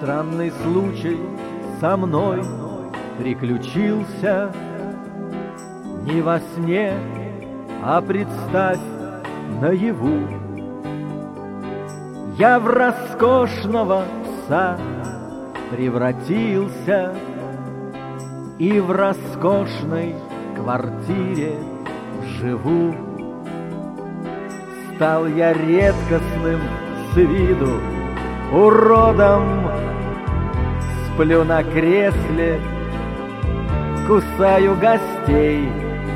Странный случай со мной приключился не во сне, а представь наяву. Я в роскошного пса превратился и в роскошной квартире живу. Стал я редкостным с виду уродом, сплю на кресле, кусаю гостей.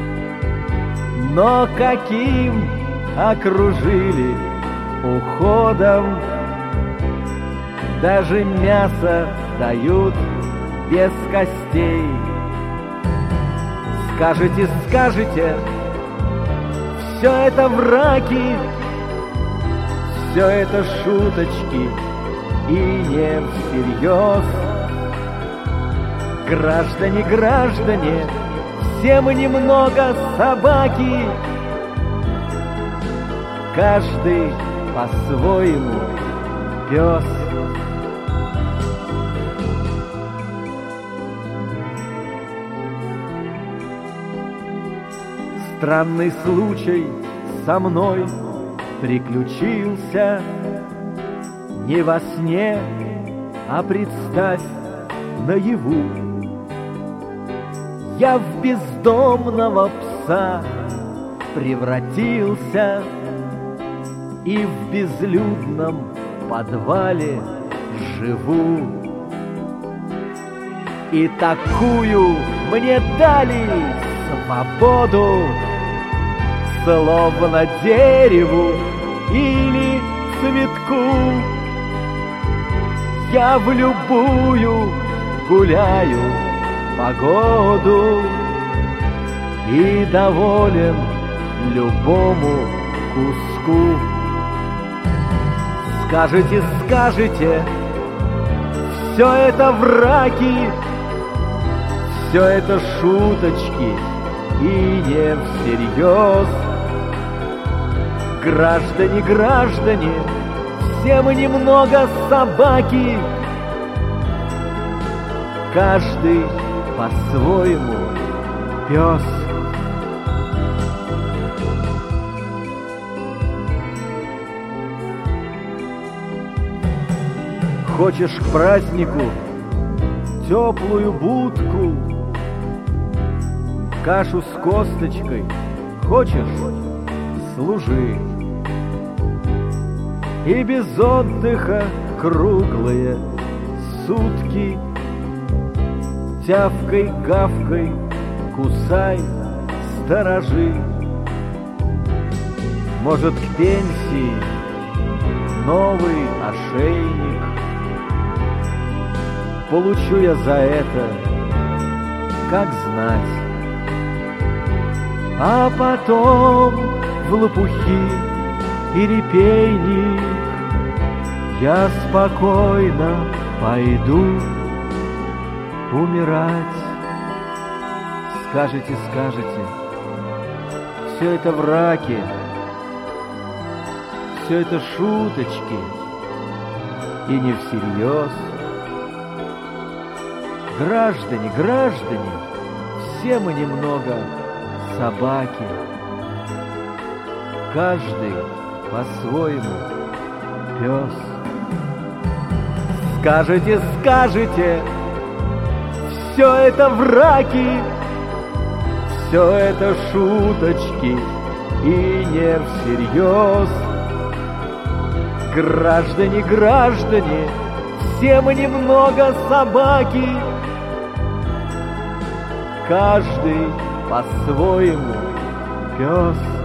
Но каким окружили уходом, даже мясо дают без костей. Скажете, скажете, все это враки, все это шуточки и не всерьез. Граждане, граждане, все мы немного собаки, каждый по-своему пес. Странный случай со мной приключился не во сне, а представь наяву. Я в бездомного пса превратился и в безлюдном подвале живу. И такую мне дали свободу, словно дереву или цветку. Я в любую гуляю погоду и доволен любому куску. Скажете, скажете, все это враки, все это шуточки и не всерьез. Граждане, граждане, все мы немного собаки, каждый по-своему пес. Хочешь к празднику теплую будку, кашу с косточкой, хочешь — служи. И без отдыха круглые сутки тявкой-гавкой кусай, сторожи. Может, к пенсии новый ошейник получу я за это, как знать. А потом в лопухи и репейник я спокойно пойду умирать. Скажете, скажете, все это враки, все это шуточки и не всерьез. Граждане, граждане, все мы немного собаки, каждый по-своему пес. Скажете, скажете, все это враки, все это шуточки и не всерьез. Граждане, граждане, все мы немного собаки, каждый по-своему пес.